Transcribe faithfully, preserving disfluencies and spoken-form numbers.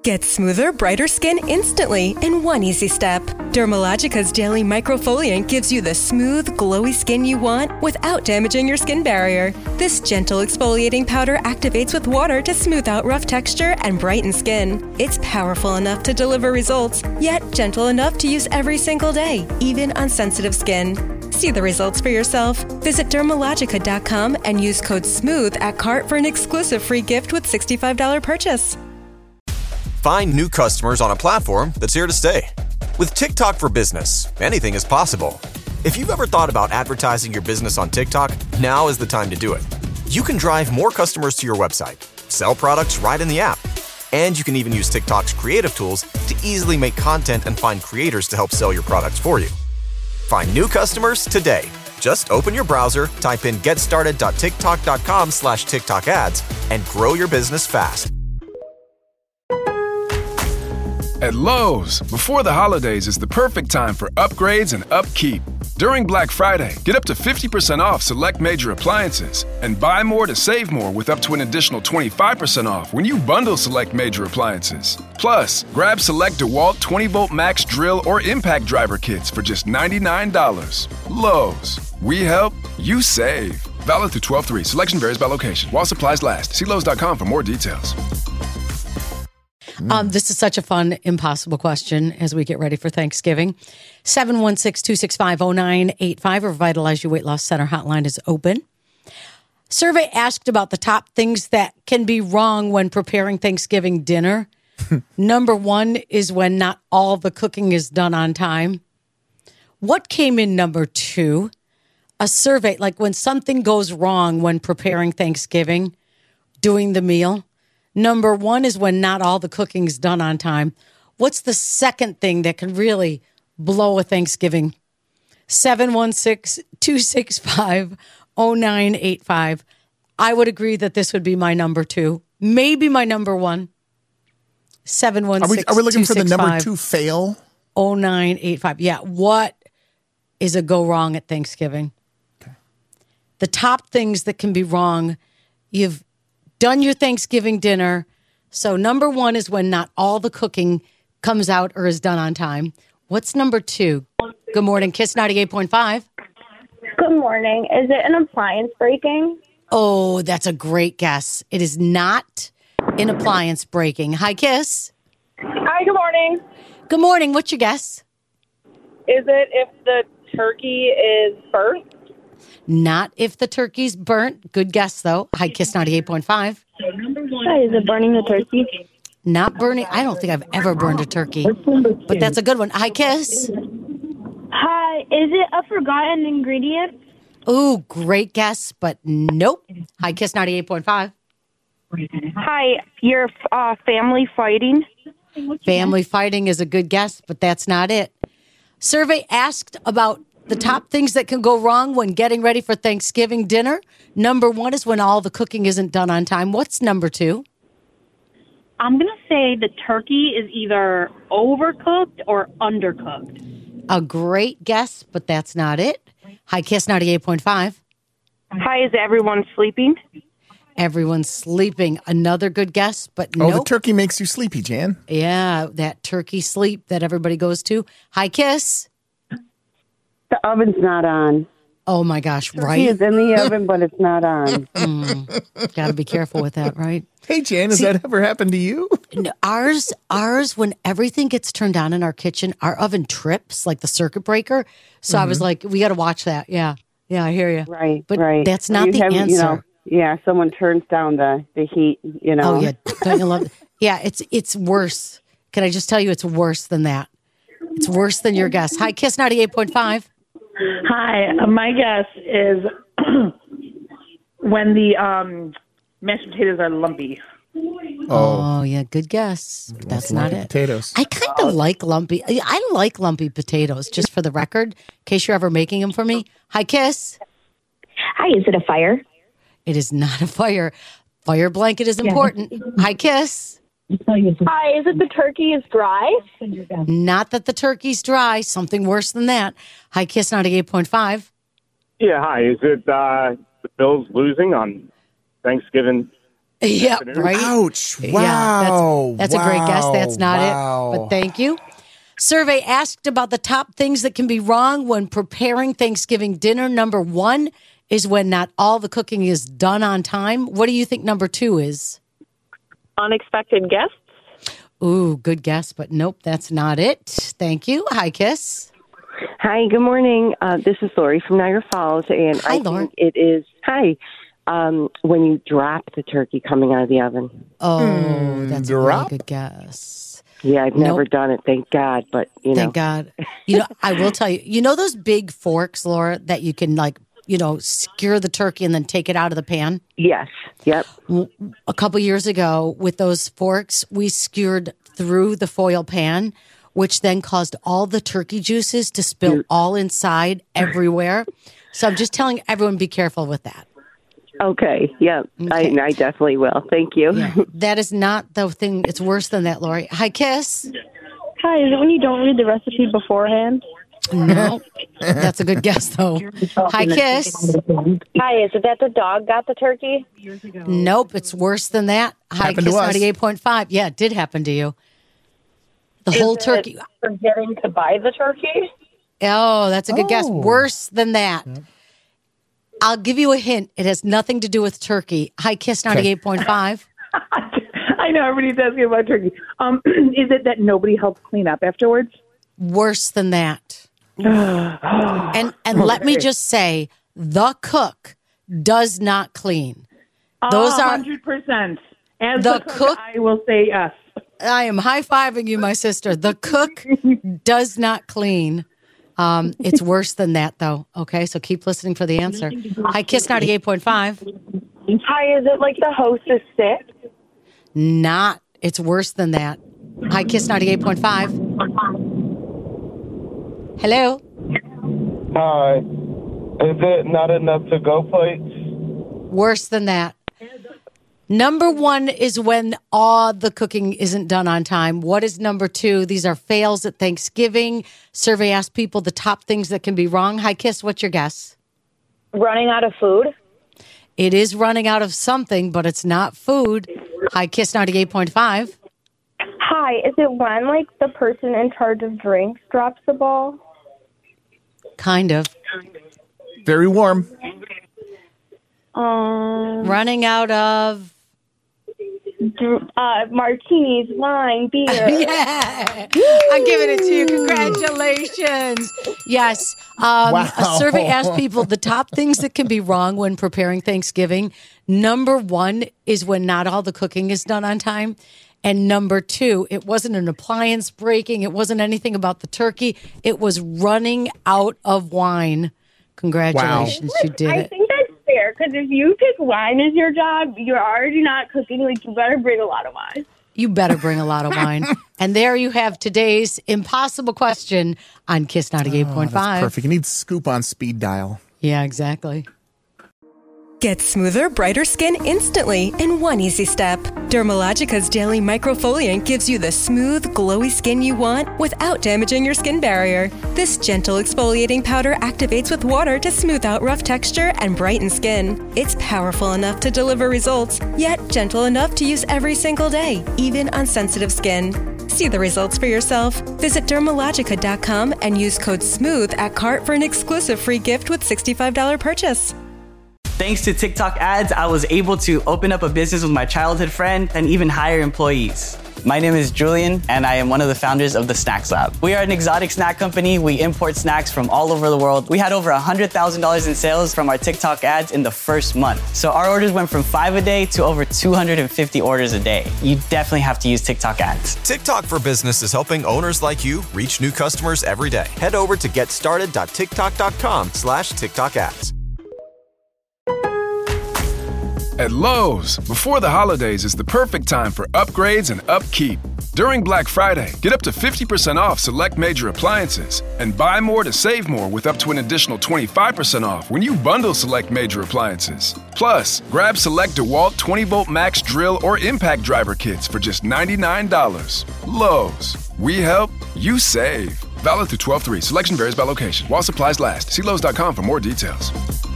Get smoother, brighter skin instantly in one easy step. Dermalogica's daily microfoliant gives you the smooth, glowy skin you want without damaging your skin barrier. This gentle exfoliating powder activates with water to smooth out rough texture and brighten skin. It's powerful enough to deliver results, yet gentle enough to use every single day, even on sensitive skin. See the results for yourself. Visit dermalogica dot com and use code SMOOTH at cart for an exclusive free gift with sixty-five dollars purchase. Find new customers on a platform that's here to stay. With TikTok for Business, anything is possible. If you've ever thought about advertising your business on TikTok, now is the time to do it. You can drive more customers to your website, sell products right in the app, and you can even use TikTok's creative tools to easily make content and find creators to help sell your products for you. Find new customers today. Just open your browser, type in getstarted.tiktok.com slash TikTok ads, and grow your business fast. At Lowe's, before the holidays is the perfect time for upgrades and upkeep. During Black Friday, get up to fifty percent off select major appliances and buy more to save more with up to an additional twenty-five percent off when you bundle select major appliances. Plus, grab select DeWalt twenty volt max drill or impact driver kits for just ninety-nine dollars. Lowe's, we help, you save. Valid through twelve three. Selection varies by location. While supplies last. See Lowe's dot com for more details. Um, this is such a fun, impossible question as we get ready for Thanksgiving. seven one six, two six five, zero nine eight five or Vitalize Your Weight Loss Center hotline is open. Survey asked about the top things that can be wrong when preparing Thanksgiving dinner. Number one is when not all the cooking is done on time. What came in number two? A survey, like when something goes wrong when preparing Thanksgiving, doing the meal. Number one is when not all the cooking is done on time. What's the second thing that can really blow a Thanksgiving? seven one six, two six five, zero nine eight five. I would agree that this would be my number two. Maybe my number one. seven one six, are we, are we looking for the number two fail? zero nine eight five. Yeah. What is a go wrong at Thanksgiving? Okay. The top things that can be wrong. You've done your Thanksgiving dinner. So number one is when not all the cooking comes out or is done on time. What's number two? Good morning, Kiss ninety-eight point five. Good morning. Is it an appliance breaking? Oh, that's a great guess. It is not an appliance breaking. Hi, Kiss. Hi, good morning. Good morning. What's your guess? Is it if the turkey is burnt? Not if the turkey's burnt. Good guess, though. Hi, Kiss ninety-eight point five. Hi, is it burning the turkey? Not burning. I don't think I've ever burned a turkey, but that's a good one. Hi, Kiss. Hi, is it a forgotten ingredient? Ooh, great guess, but nope. Hi, Kiss ninety-eight point five. Hi, your uh, family fighting? Family fighting is a good guess, but that's not it. Survey asked about the top things that can go wrong when getting ready for Thanksgiving dinner. Number one is when all the cooking isn't done on time. What's number two? I'm going to say the turkey is either overcooked or undercooked. A great guess, but that's not it. Hi, Kiss ninety-eight point five. Hi, is everyone sleeping? Everyone's sleeping. Another good guess, but Oh, nope. the turkey makes you sleepy, Jan. Yeah, that turkey sleep that everybody goes to. Hi, Kiss. The oven's not on. Oh, my gosh, Turkey right? is in the oven, but it's not on. Mm, got to be careful with that, right? Hey, Jan, has See, that ever happened to you? Ours, ours, when everything gets turned on in our kitchen, our oven trips like the circuit breaker. So mm-hmm. I was like, we got to watch that. Yeah. Yeah, I hear you. Right, but right. that's not you the have, answer. You know, yeah, someone turns down the, the heat, you know. Oh, yeah. Don't you love it? Yeah, it's, it's worse. Can I just tell you it's worse than that? It's worse than your guess. Hi, Kiss ninety-eight point five. Hi, uh, my guess is when the um, mashed potatoes are lumpy. Oh, oh yeah, good guess. But that's not it. Potatoes. I kind of like lumpy. I like lumpy potatoes, just for the record, in case you're ever making them for me. Hi, Kiss. Hi, is it a fire? It is not a fire. Fire blanket is important. Yeah. Hi, Kiss. Hi, is it the turkey is dry? Not that the turkey's dry. Something worse than that. Hi, Kiss ninety-eight point five. Yeah, hi. Is it uh, the Bills losing on Thanksgiving Yeah, right? Ouch. Wow. Yeah, that's that's wow. a great guess. That's not wow. it, but thank you. Survey asked about the top things that can be wrong when preparing Thanksgiving dinner. Number one is when not all the cooking is done on time. What do you think number two is? Unexpected guests. Ooh, good guess, but nope, that's not it. Thank you. Hi, Kiss. Hi, good morning. Uh, this is Lori from Niagara Falls, and Hi, I Lori. think it is, hi, um, when you drop the turkey coming out of the oven. Oh, Mm, that's drop? a really good guess. Yeah, I've never Nope. done it, thank God, but, you know. Thank God. You know, I will tell you, you know those big forks, Laura, that you can like, you know, skewer the turkey and then take it out of the pan? Yes, yep. A couple years ago with those forks, we skewered through the foil pan, which then caused all the turkey juices to spill all inside everywhere. So I'm just telling everyone, be careful with that. Okay, yep. Okay. I, I definitely will. Thank you. Yeah, that is not the thing. It's worse than that, Lori. Hi, Kiss. Hi, is it when you don't read the recipe beforehand? No, that's a good guess, though. Hi, Kiss. Hi, is it that the dog got the turkey? Nope, it's worse than that. Hi, Happened Kiss to us. ninety-eight point five. Yeah, it did happen to you. The Is whole it turkey. forgetting to buy the turkey? Oh, that's a good guess. Oh. Worse than that. I'll give you a hint. It has nothing to do with turkey. Hi, Kiss ninety-eight point five. I know everybody's asking about turkey. Um, is it that nobody helps clean up afterwards? Worse than that. and and let me just say, the cook does not clean. Those one are. hundred percent. As The the, cook, cook- I will say yes. I am high fiving you, my sister. The cook does not clean. Um, it's worse than that, though. Okay, so keep listening for the answer. Hi, Kiss ninety-eight point five. Hi, is it like the host is sick? Not. It's worse than that. Hi, Kiss ninety-eight point five. Hello. Hi. Is it not enough to go plates? Worse than that. Number one is when all the cooking isn't done on time. What is number two? These are fails at Thanksgiving. Survey asked people the top things that can be wrong. Hi, Kiss. What's your guess? Running out of food? It is running out of something, but it's not food. Hi, Kiss ninety-eight point five. Hi, is it when, like, the person in charge of drinks drops the ball? Kind of. Very warm. Um, Running out of. uh, martinis, wine, beer. Yeah. I'm giving it to you. Congratulations. Yes. Um, Wow. A survey asked people the top things that can be wrong when preparing Thanksgiving. Number one is when not all the cooking is done on time. And number two, it wasn't an appliance breaking. It wasn't anything about the turkey. It was running out of wine. Congratulations. You did I it. think that's fair, because if you pick wine as your job, you're already not cooking. Like, you better bring a lot of wine. You better bring a lot of wine. And there you have today's impossible question on Kiss ninety-eight point five. Oh, perfect. You need scoop on speed dial. Yeah, exactly. Get smoother, brighter skin instantly in one easy step. Dermalogica's Daily Microfoliant gives you the smooth, glowy skin you want without damaging your skin barrier. This gentle exfoliating powder activates with water to smooth out rough texture and brighten skin. It's powerful enough to deliver results, yet gentle enough to use every single day, even on sensitive skin. See the results for yourself. Visit Dermalogica dot com and use code SMOOTH at cart for an exclusive free gift with sixty-five dollars purchase. Thanks to TikTok ads, I was able to open up a business with my childhood friend and even hire employees. My name is Julian, and I am one of the founders of the Snacks Lab. We are an exotic snack company. We import snacks from all over the world. We had over one hundred thousand dollars in sales from our TikTok ads in the first month. So our orders went from five a day to over two hundred fifty orders a day. You definitely have to use TikTok ads. TikTok for Business is helping owners like you reach new customers every day. Head over to getstarted.tiktok.com slash TikTok ads. At Lowe's, before the holidays is the perfect time for upgrades and upkeep. During Black Friday, get up to fifty percent off select major appliances and buy more to save more with up to an additional twenty-five percent off when you bundle select major appliances. Plus, grab select DeWalt twenty volt max drill or impact driver kits for just ninety-nine dollars. Lowe's, we help, you save. Valid through twelve three. Selection varies by location. While supplies last. See Lowe's dot com for more details.